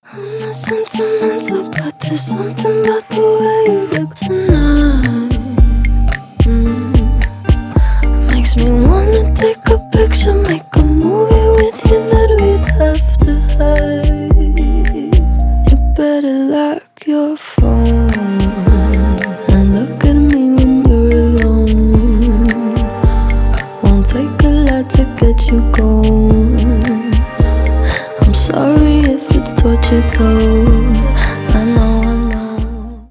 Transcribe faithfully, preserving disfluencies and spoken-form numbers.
I'm not sentimental, but there's something about the way you look tonight. mm. Makes me wanna take a picture, make a movie with you that we'd have to hide. You better lock your phone and look at me when you're alone. Won't take a lot to get you going. I'm sorry if it's torture though.